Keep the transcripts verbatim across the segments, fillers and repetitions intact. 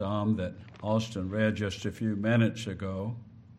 Psalm that Austin read just a few minutes ago.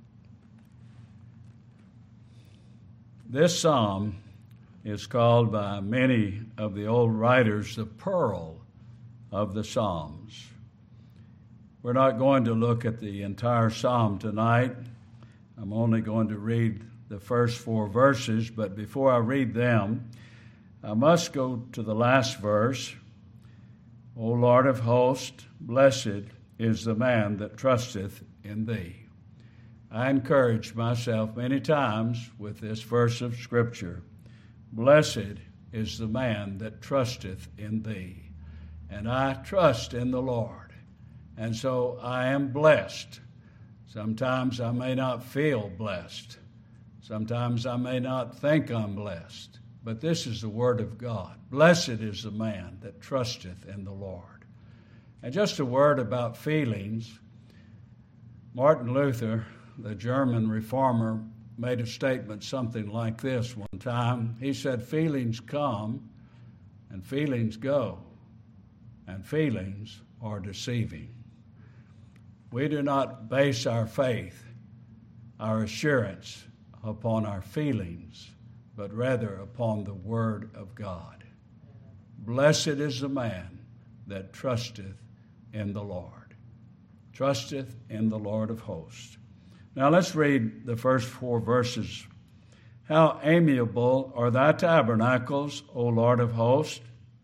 This psalm is called by many of the old writers the pearl of the Psalms. We're not going to look at the entire psalm tonight. I'm only going to read the first four verses, but before I read them, I must go to the last verse. O Lord of hosts, blessed is the man that trusteth in thee. I encourage myself many times with this verse of Scripture. Blessed is the man that trusteth in thee. And I trust in the Lord. And so I am blessed. Sometimes I may not feel blessed. Sometimes I may not think I'm blessed. But this is the word of God. Blessed is the man that trusteth in the Lord. And just a word about feelings. Martin Luther, the German reformer, made a statement something like this one time. He said, feelings come and feelings go, and feelings are deceiving. We do not base our faith, our assurance, upon our feelings, but rather upon the Word of God. Blessed is the man that trusteth in the Lord. Trusteth in the Lord of hosts. Now let's read the first four verses. How amiable are thy tabernacles, O Lord of hosts!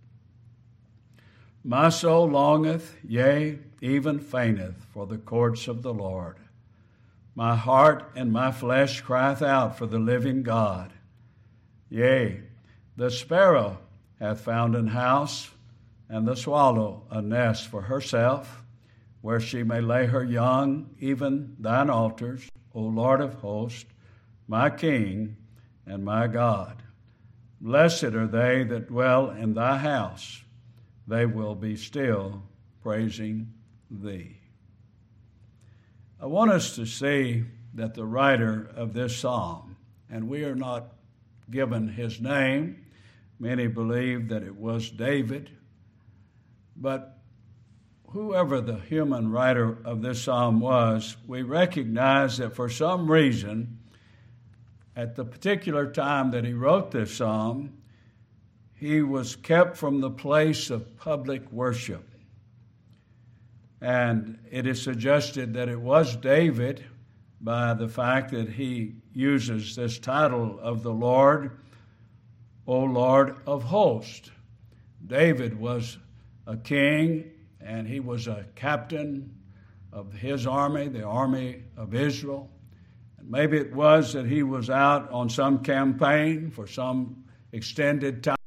My soul longeth, yea, even fainteth, for the courts of the Lord. My heart and my flesh crieth out for the living God. Yea, the sparrow hath found an house, and the swallow a nest for herself, where she may lay her young, even thine altars, O Lord of hosts, my King and my God. Blessed are they that dwell in thy house. They will be still praising thee. I want us to see that the writer of this psalm, and we are not given his name. Many believe that it was David. But whoever the human writer of this psalm was, we recognize that for some reason, at the particular time that he wrote this psalm, he was kept from the place of public worship. And it is suggested that it was David by the fact that he uses this title of the Lord, O Lord of hosts. David was a king, and he was a captain of his army, the army of Israel. And maybe it was that he was out on some campaign for some extended time.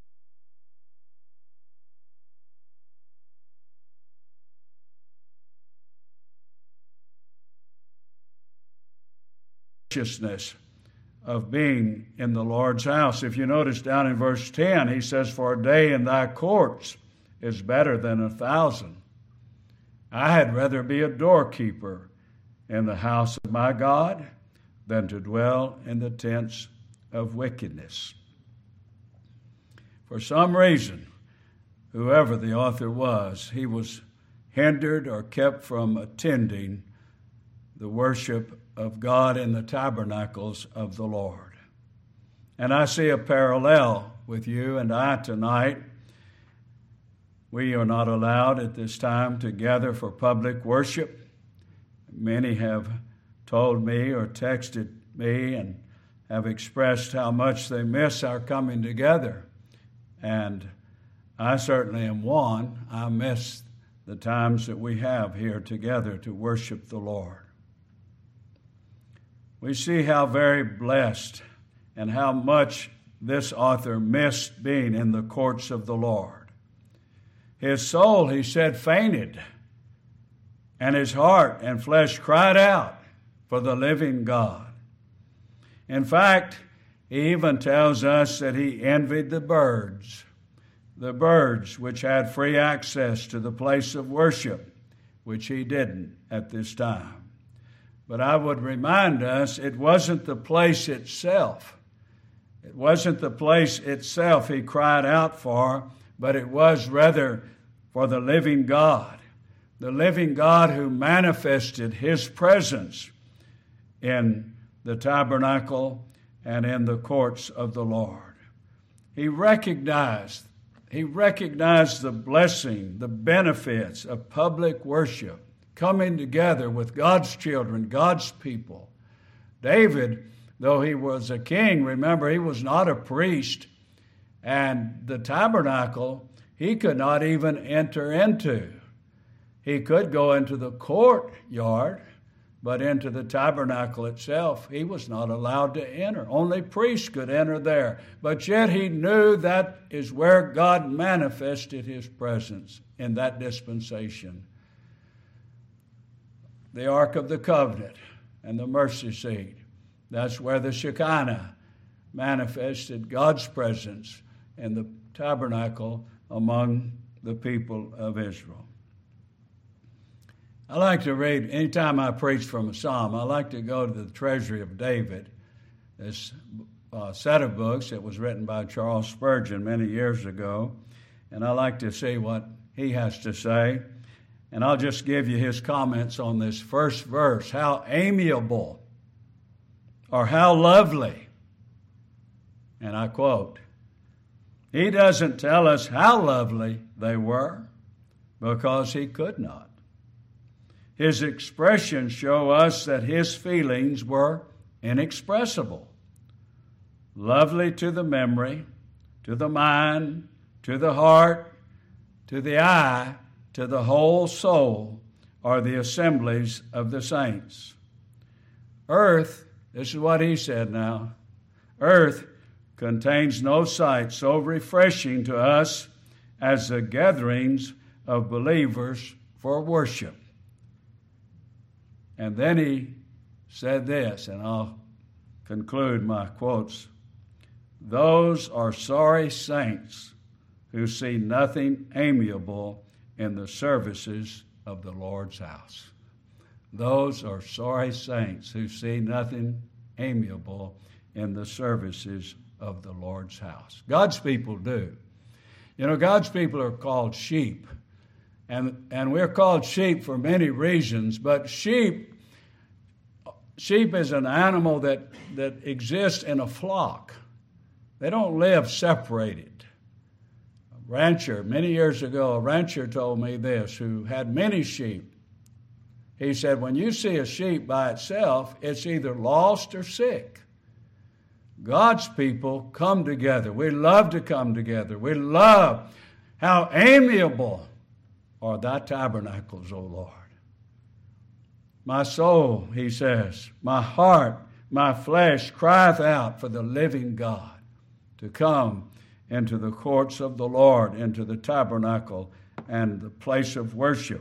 Of being in the Lord's house. If you notice down in verse ten, he says, for a day in thy courts is better than a thousand. I had rather be a doorkeeper in the house of my God than to dwell in the tents of wickedness. For some reason, whoever the author was, he was hindered or kept from attending the worship of God in the tabernacles of the Lord. And I see a parallel with you and I tonight. We are not allowed at this time to gather for public worship. Many have told me or texted me and have expressed how much they miss our coming together. And I certainly am one. I miss the times that we have here together to worship the Lord. We see how very blessed and how much this author missed being in the courts of the Lord. His soul, he said, fainted, and his heart and flesh cried out for the living God. In fact, he even tells us that he envied the birds, the birds which had free access to the place of worship, which he didn't at this time. But I would remind us, it wasn't the place itself. It wasn't the place itself he cried out for, but it was rather for the living God. the living God who manifested his presence in the tabernacle and in the courts of the Lord. He recognized, he recognized the blessing, the benefits of public worship, coming together with God's children, God's people. David, though he was a king, remember, he was not a priest, and the tabernacle he could not even enter into. He could go into the courtyard, but into the tabernacle itself, he was not allowed to enter. Only priests could enter there. But yet he knew that is where God manifested his presence in that dispensation. The Ark of the Covenant and the mercy seat. That's where the Shekinah manifested God's presence in the tabernacle among the people of Israel. I like to read, anytime I preach from a psalm, I like to go to the Treasury of David, this uh, set of books that was written by Charles Spurgeon many years ago, and I like to see what he has to say. And I'll just give you his comments on this first verse. How amiable, or how lovely. And I quote, he doesn't tell us how lovely they were because he could not. His expressions show us that his feelings were inexpressible. Lovely to the memory, to the mind, to the heart, to the eye, to the whole soul are the assemblies of the saints. Earth, this is what he said now, earth contains no sight so refreshing to us as the gatherings of believers for worship. And then he said this, and I'll conclude my quotes. Those are sorry saints who see nothing amiable in the services of the Lord's house. Those are sorry saints who see nothing amiable in the services of the Lord's house. God's people do. You know, God's people are called sheep. And, and we're called sheep for many reasons, but sheep, sheep is an animal that, that exists in a flock. They don't live separated. A rancher, many years ago, a rancher told me this, who had many sheep. He said, when you see a sheep by itself, it's either lost or sick. God's people come together. We love to come together. We love how amiable are thy tabernacles, O Lord. My soul, he says, my heart, my flesh crieth out for the living God to come into the courts of the Lord, into the tabernacle and the place of worship.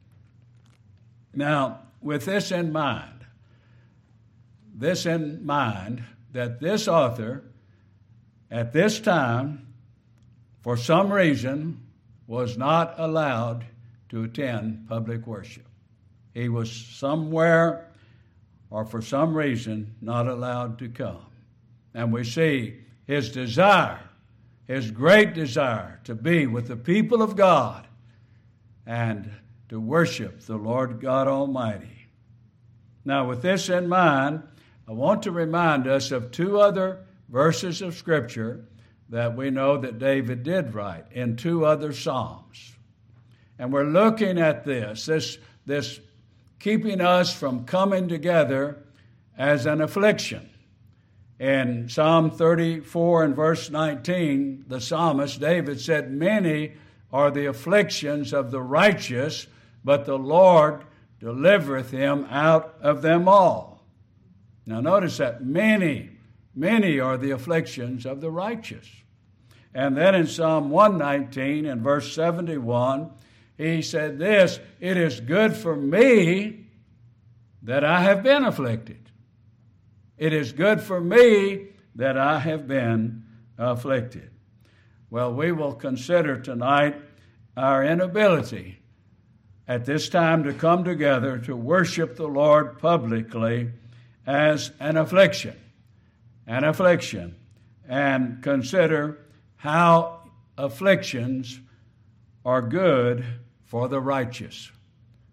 Now, with this in mind, this in mind, that this author, at this time, for some reason, was not allowed to attend public worship. He was somewhere, or for some reason, not allowed to come. And we see his desire, his great desire to be with the people of God and to worship the Lord God Almighty. Now, with this in mind, I want to remind us of two other verses of Scripture that we know that David did write in two other Psalms. And we're looking at this, this, this keeping us from coming together as an affliction. In Psalm thirty-four and verse nineteen, the psalmist David said, many are the afflictions of the righteous, but the Lord delivereth him out of them all. Now notice that many, many are the afflictions of the righteous. And then in Psalm one nineteen and verse seventy-one, he said this, it is good for me that I have been afflicted. It is good for me that I have been afflicted. Well, we will consider tonight our inability at this time to come together to worship the Lord publicly as an affliction, an affliction, and consider how afflictions are good for the righteous.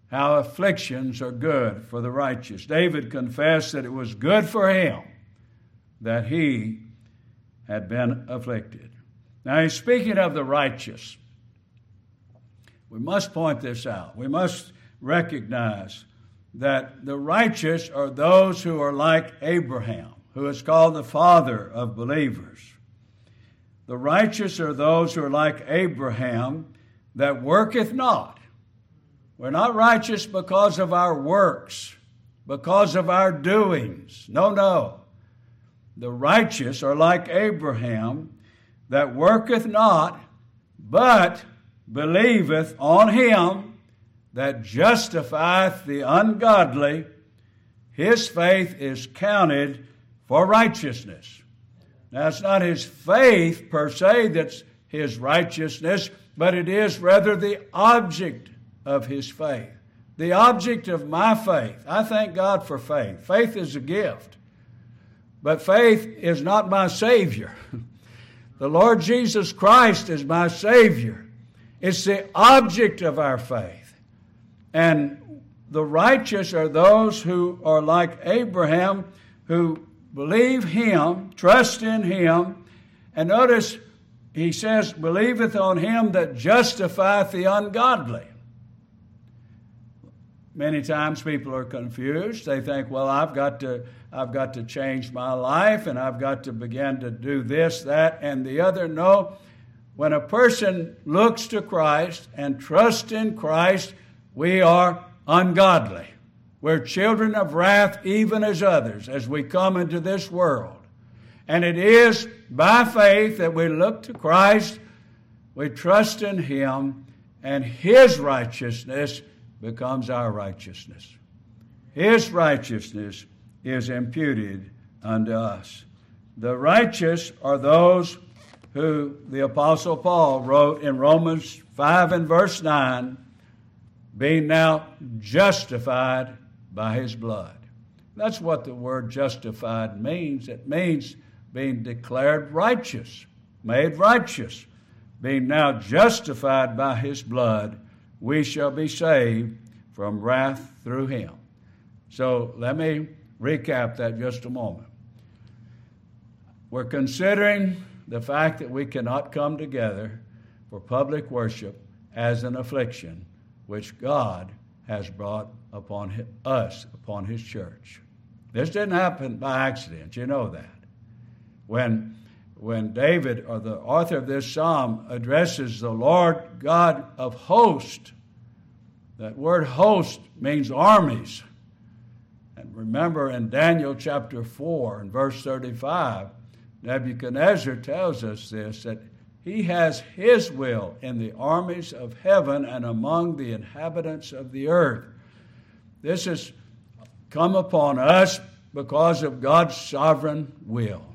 how afflictions are good for the righteous. David confessed that it was good for him that he had been afflicted. Now he's speaking of the righteous. We must point this out. We must recognize that the righteous are those who are like Abraham, who is called the father of believers. The righteous are those who are like Abraham, that worketh not. We're not righteous because of our works, because of our doings. No, no. The righteous are like Abraham, that worketh not, but believeth on him that justifieth the ungodly. His faith is counted for righteousness. Now, it's not his faith per se that's his righteousness, but it is rather the object of his faith. The object of my faith. I thank God for faith. Faith is a gift. But faith is not my Savior. The Lord Jesus Christ is my Savior. It's the object of our faith. And the righteous are those who are like Abraham, who believe him, trust in him. And notice he says, believeth on him that justifieth the ungodly. Many times people are confused. They think, well, I've got to, I've got to change my life, and I've got to begin to do this, that, and the other. No. When a person looks to Christ and trusts in Christ, we are ungodly. We're children of wrath even as others as we come into this world. And it is by faith that we look to Christ, we trust in him, and his righteousness becomes our righteousness. His righteousness is imputed unto us. The righteous are those who the Apostle Paul wrote in Romans five and verse nine, being now justified by his blood. That's what the word justified means. It means being declared righteous, made righteous. Being now justified by his blood, we shall be saved from wrath through him. So let me recap that just a moment. We're considering the fact that we cannot come together for public worship as an affliction which God has brought upon us, upon his church. This didn't happen by accident. You know that. When, when David, or the author of this psalm, addresses the Lord God of hosts, that word host means armies. And remember in Daniel chapter four and verse thirty-five, Nebuchadnezzar tells us this, that he has his will in the armies of heaven and among the inhabitants of the earth. This has come upon us because of God's sovereign will.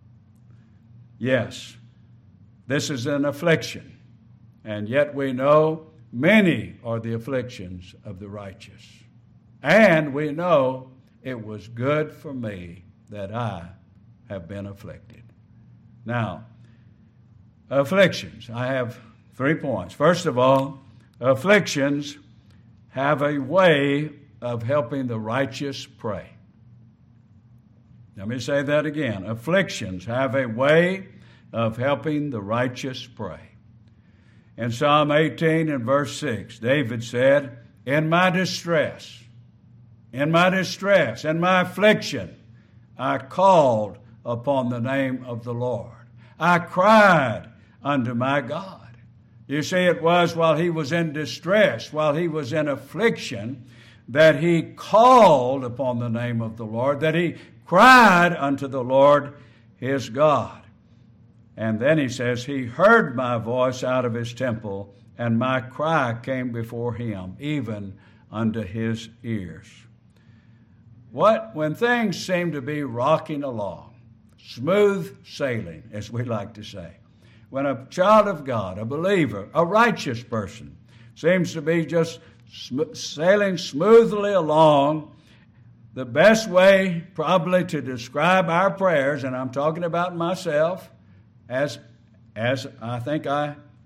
Yes, this is an affliction, and yet we know many are the afflictions of the righteous. And we know it was good for me that I have been afflicted. Now, afflictions. I have three points. First of all, afflictions have a way of helping the righteous pray. Let me say that again. Afflictions have a way of helping the righteous pray. In Psalm eighteen and verse six, David said, in my distress, in my distress, in my affliction, I called upon the name of the Lord. I cried unto my God. You see, it was while he was in distress, while he was in affliction, that he called upon the name of the Lord, that he cried unto the Lord his God. And then he says, he heard my voice out of his temple, and my cry came before him, even unto his ears. What, when things seem to be rocking along, smooth sailing, as we like to say, when a child of God, a believer, a righteous person, seems to be just sm- sailing smoothly along, the best way probably to describe our prayers, and I'm talking about myself, as, as I think I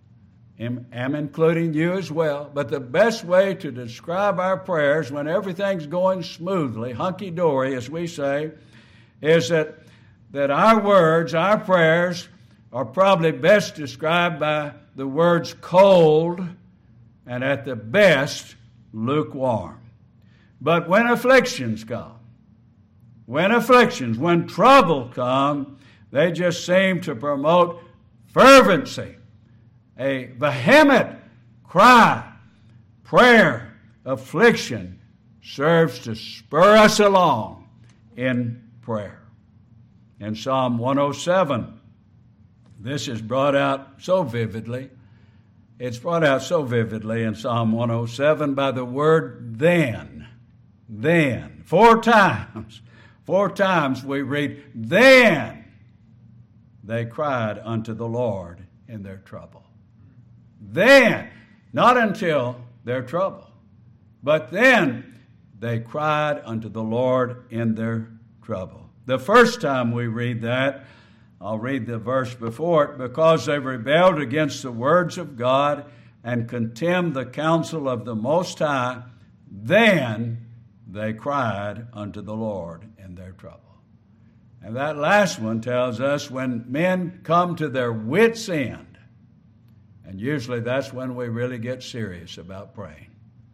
am, am including you as well. But the best way to describe our prayers when everything's going smoothly, hunky-dory, as we say, is that, that our words, our prayers, are probably best described by the words cold and at the best lukewarm. But when afflictions come, when afflictions, when trouble come, they just seem to promote fervency, a vehement cry, prayer, affliction serves to spur us along in prayer. In Psalm one oh seven, this is brought out so vividly. It's brought out so vividly in Psalm one oh seven by the word then. Then. Four times. Four times we read, then they cried unto the Lord in their trouble. Then. Not until their trouble. But then they cried unto the Lord in their trouble. The first time we read that, I'll read the verse before it, because they rebelled against the words of God and contemned the counsel of the Most High, then they cried unto the Lord in their trouble. And that last one tells us when men come to their wits' end, and usually that's when we really get serious about praying.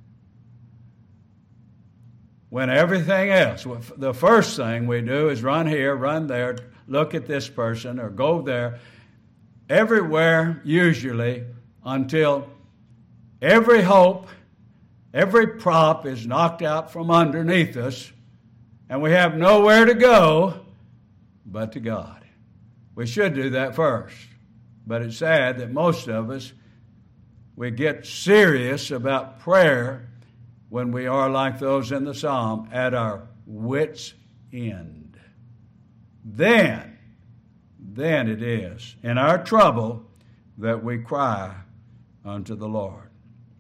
When everything else, the first thing we do is run here, run there, look at this person, or go there, everywhere usually, until every hope, every prop is knocked out from underneath us, and we have nowhere to go but to God. We should do that first, but it's sad that most of us, we get serious about prayer when we are like those in the psalm, at our wits' end. Then, then it is in our trouble that we cry unto the Lord.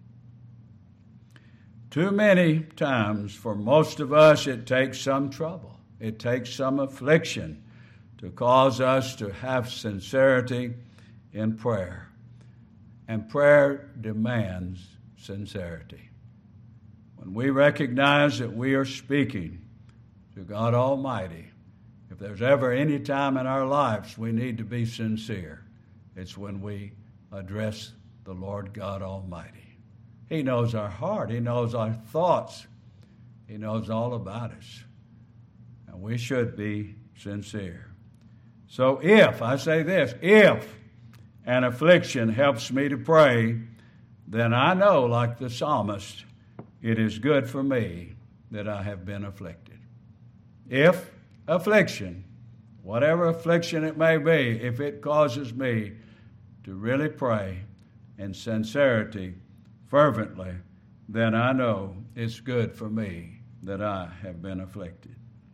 Too many times, for most of us, it takes some trouble. It takes some affliction to cause us to have sincerity in prayer. And prayer demands sincerity. When we recognize that we are speaking to God Almighty, if there's ever any time in our lives we need to be sincere, it's when we address the Lord God Almighty. He knows our heart. He knows our thoughts. He knows all about us. And we should be sincere. So if, I say this, if an affliction helps me to pray, then I know, like the psalmist, it is good for me that I have been afflicted. If affliction, whatever affliction it may be, if it causes me to really pray in sincerity, fervently, then I know it's good for me that I have been afflicted.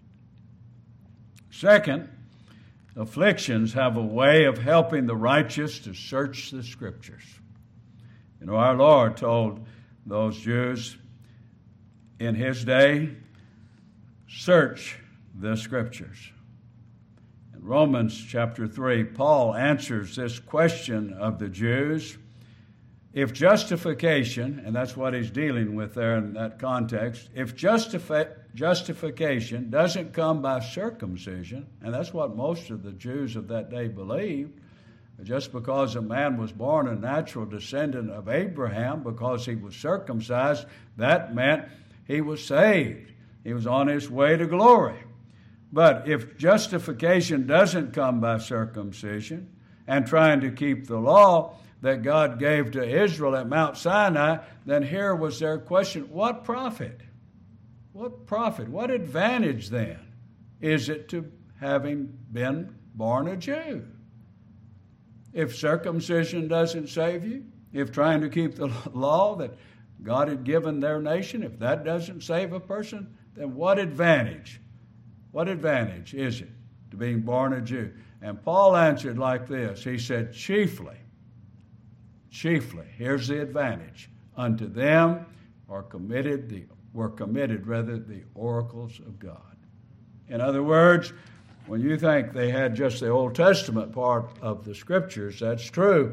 Second, afflictions have a way of helping the righteous to search the Scriptures. You know, our Lord told those Jews in His day, search the Scriptures. In Romans chapter three, Paul answers this question of the Jews. If justification, and that's what he's dealing with there in that context, if justifi- justification doesn't come by circumcision, and that's what most of the Jews of that day believed, just because a man was born a natural descendant of Abraham, because he was circumcised, that meant he was saved. He was on his way to glory. But if justification doesn't come by circumcision and trying to keep the law that God gave to Israel at Mount Sinai, then here was their question, what profit? What profit? What advantage then is it to having been born a Jew? If circumcision doesn't save you, if trying to keep the law that God had given their nation, if that doesn't save a person, then what advantage? What advantage is it to being born a Jew? And Paul answered like this. He said, chiefly, chiefly, here's the advantage. Unto them are committed the were committed rather the oracles of God. In other words, when you think they had just the Old Testament part of the Scriptures, that's true.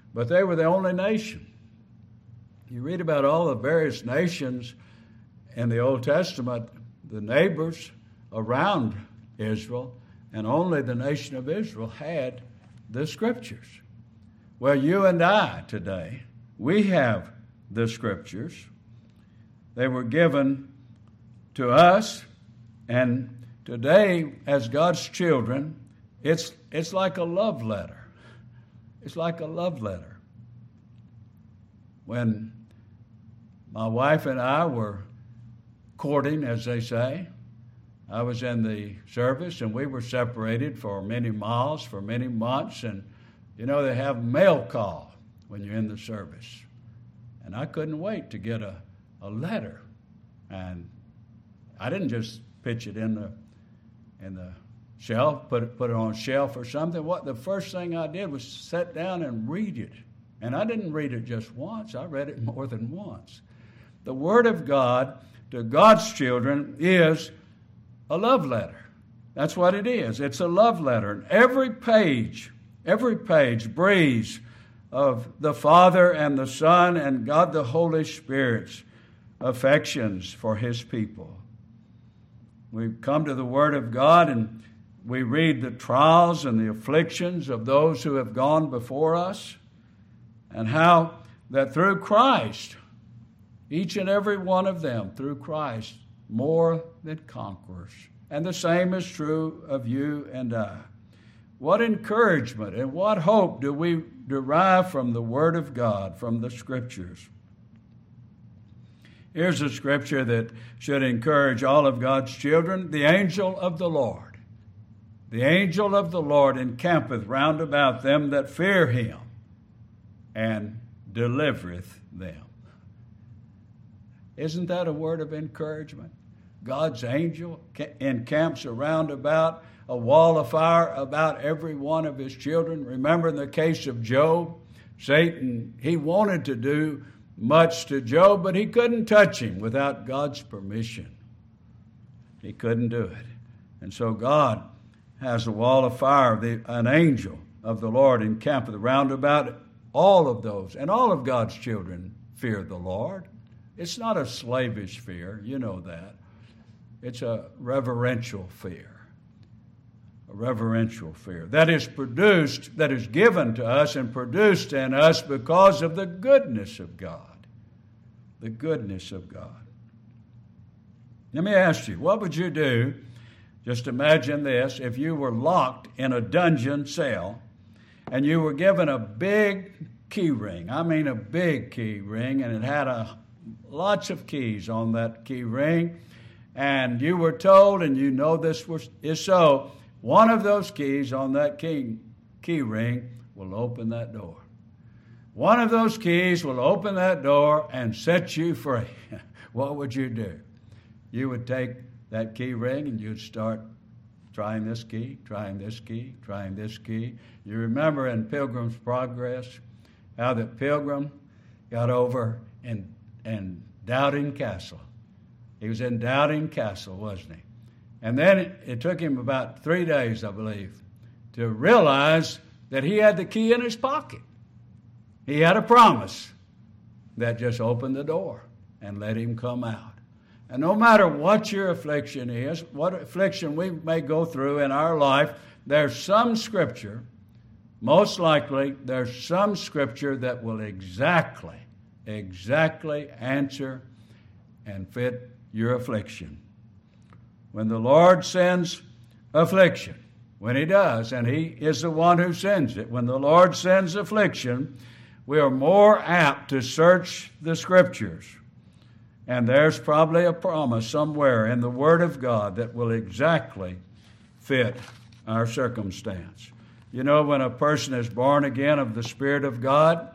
but they were the only nation. You read about all the various nations in the Old Testament, the neighbors around Israel, and only the nation of Israel had the Scriptures. Well, you and I today, we have the Scriptures. They were given to us, and today, as God's children, it's it's like a love letter. It's like a love letter. When my wife and I were courting, as they say, I was in the service, and we were separated for many miles, for many months, and you know, they have mail call when you're in the service. And I couldn't wait to get a, a letter. And I didn't just pitch it in the in the shelf, put it put it on a shelf or something. What the first thing I did was sit down and read it. And I didn't read it just once, I read it more than once. The Word of God to God's children is a love letter. That's what it is. It's a love letter. And every page, every page breathes of the Father and the Son and God the Holy Spirit's affections for His people. We come to the Word of God and we read the trials and the afflictions of those who have gone before us, and how that through Christ, each and every one of them, through Christ, more than conquerors. And the same is true of you and I. What encouragement and what hope do we derive from the Word of God, from the Scriptures? Here's a scripture that should encourage all of God's children. The angel of the Lord. The angel of the Lord encampeth round about them that fear Him, and delivereth them. Isn't that a word of encouragement? God's angel encamps around about a wall of fire about every one of His children. Remember in the case of Job, Satan, he wanted to do much to Job, but he couldn't touch him without God's permission. He couldn't do it. And so God has a wall of fire, the, an angel of the Lord encampeth round about all of those. And all of God's children fear the Lord. It's not a slavish fear, you know that. It's a reverential fear. A reverential fear that is produced, that is given to us and produced in us because of the goodness of God. The goodness of God. Let me ask you, what would you do? Just imagine this, if you were locked in a dungeon cell and you were given a big key ring. I mean a big key ring, and it had a, lots of keys on that key ring. And you were told, and you know this was, is so, one of those keys on that key, key ring will open that door. One of those keys will open that door and set you free. What would you do? You would take that key ring and you'd start trying this key, trying this key, trying this key. You remember in Pilgrim's Progress how that Pilgrim got over in, in Doubting Castle. He was in Doubting Castle, wasn't he? And then it, it took him about three days, I believe, to realize that he had the key in his pocket. He had a promise that just opened the door and let him come out. And no matter what your affliction is, what affliction we may go through in our life, there's some scripture, most likely there's some scripture that will exactly, exactly answer and fit your affliction. When the Lord sends affliction, when He does, and He is the one who sends it, when the Lord sends affliction, we are more apt to search the Scriptures. And there's probably a promise somewhere in the Word of God that will exactly fit our circumstance. You know, when a person is born again of the Spirit of God,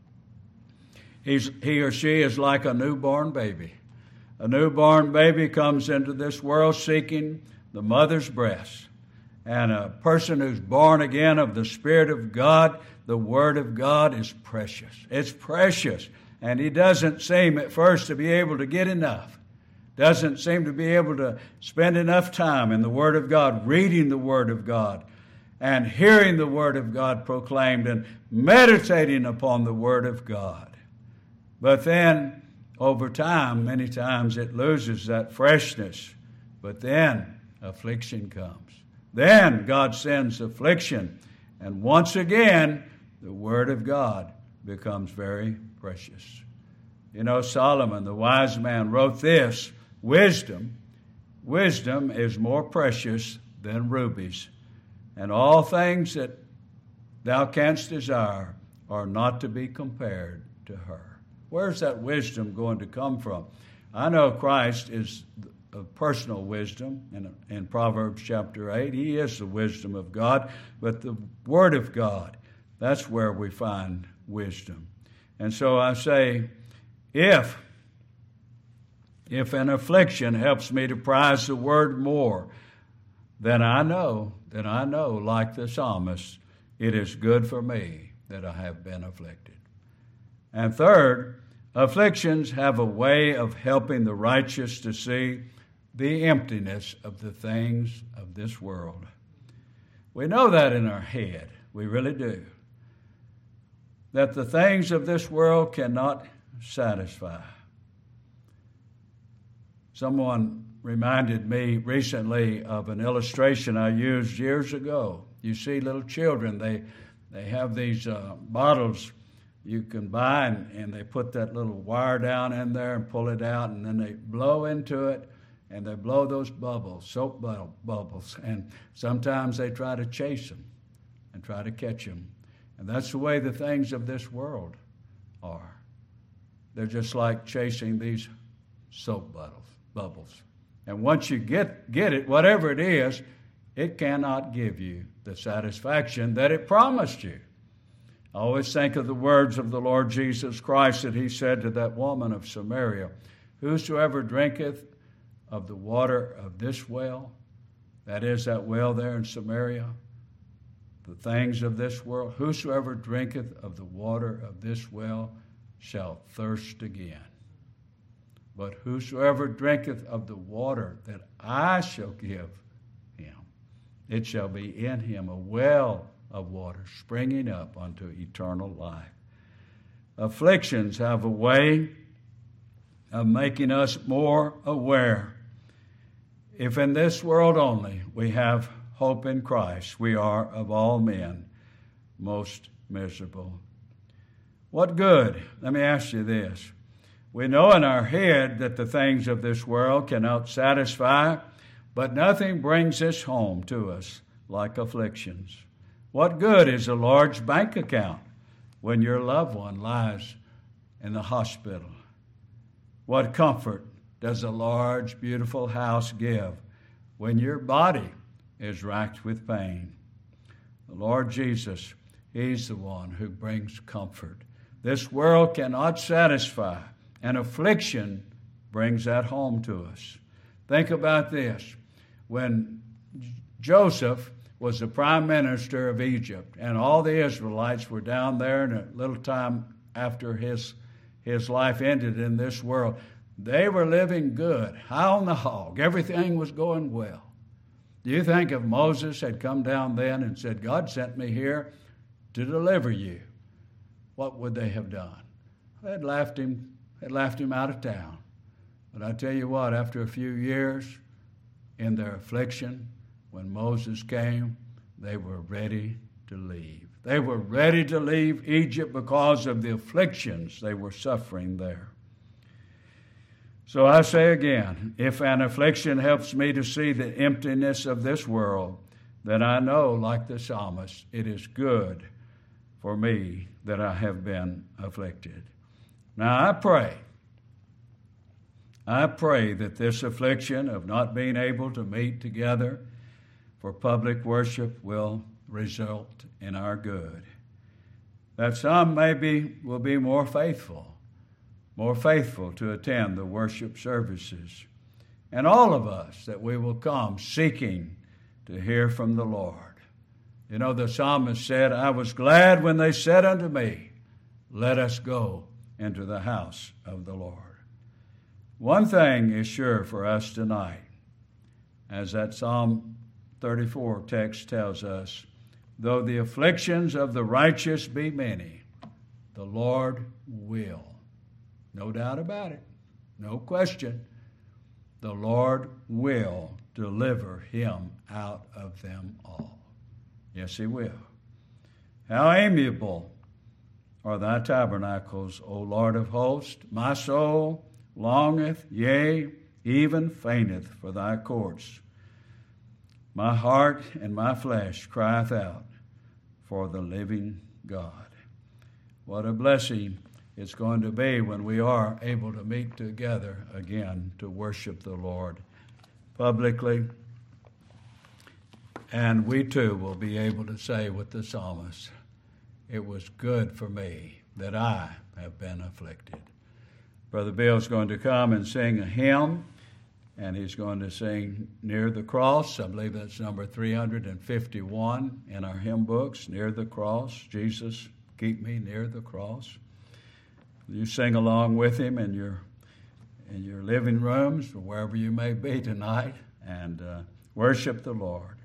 he's, he or she is like a newborn baby. A newborn baby comes into this world seeking the mother's breast. And a person who's born again of the Spirit of God, the Word of God is precious. It's precious. And he doesn't seem at first to be able to get enough. Doesn't seem to be able to spend enough time in the Word of God, reading the Word of God. and hearing the Word of God proclaimed and meditating upon the Word of God. But then, over time, many times it loses that freshness. But then affliction comes. Then God sends affliction. And once again, the Word of God becomes very precious. You know, Solomon, the wise man, wrote this, Wisdom, wisdom is more precious than rubies, and all things that thou canst desire are not to be compared to her. Where's that wisdom going to come from? I know Christ is a personal wisdom in, in Proverbs chapter eight. He is the wisdom of God, but the Word of God, that's where we find wisdom. And so I say, if, if an affliction helps me to prize the Word more, then I know, then I know, like the psalmist, it is good for me that I have been afflicted. And third, afflictions have a way of helping the righteous to see the emptiness of the things of this world. We know that in our head. We really do. That the things of this world cannot satisfy. Someone reminded me recently of an illustration I used years ago. You see little children, they they have these uh, bottles you can buy, and, and they put that little wire down in there and pull it out, and then they blow into it, and they blow those bubbles, soap bubbles, and sometimes they try to chase them and try to catch them. And that's the way the things of this world are. They're just like chasing these soap bubbles. And once you get, get it, whatever it is, it cannot give you the satisfaction that it promised you. I always think of the words of the Lord Jesus Christ that he said to that woman of Samaria, Whosoever drinketh of the water of this well, that is that well there in Samaria, the things of this world, whosoever drinketh of the water of this well shall thirst again. But whosoever drinketh of the water that I shall give him, it shall be in him a well of water springing up unto eternal life. Afflictions have a way of making us more aware. If in this world only we have hope in Christ, we are of all men most miserable. What good? Let me ask you this. We know in our head that the things of this world cannot satisfy, but nothing brings this home to us like afflictions. What good is a large bank account when your loved one lies in the hospital? What comfort does a large, beautiful house give when your body is racked with pain? The Lord Jesus, he's the one who brings comfort. This world cannot satisfy, and affliction brings that home to us. Think about this. When Joseph was the prime minister of Egypt, and all the Israelites were down there, and a little time after his, his life ended in this world, they were living good, high on the hog. Everything was going well. Do you think if Moses had come down then and said, God sent me here to deliver you, what would they have done? They'd laughed him, they'd laughed him out of town. But I tell you what, after a few years in their affliction, when Moses came, they were ready to leave. They were ready to leave Egypt because of the afflictions they were suffering there. So I say again, if an affliction helps me to see the emptiness of this world, then I know, like the psalmist, it is good for me that I have been afflicted. Now I pray, I pray that this affliction of not being able to meet together for public worship will result in our good. That some maybe will be more faithful, more faithful to attend the worship services. And all of us, that we will come seeking to hear from the Lord. You know, the psalmist said, I was glad when they said unto me, let us go into the house of the Lord. One thing is sure for us tonight, as that Psalm thirty-four text tells us, though the afflictions of the righteous be many, the Lord will. No doubt about it. No question. The Lord will deliver him out of them all. Yes, he will. How amiable are thy tabernacles, O Lord of hosts! My soul longeth, yea, even fainteth for thy courts. My heart and my flesh crieth out for the living God. What a blessing it's going to be when we are able to meet together again to worship the Lord publicly. And we too will be able to say with the psalmist, it was good for me that I have been afflicted. Brother Bill's going to come and sing a hymn, and he's going to sing Near the Cross. I believe that's number three hundred fifty-one in our hymn books, Near the Cross. Jesus, keep me near the cross. You sing along with him in your in your living rooms or wherever you may be tonight, and uh, worship the Lord.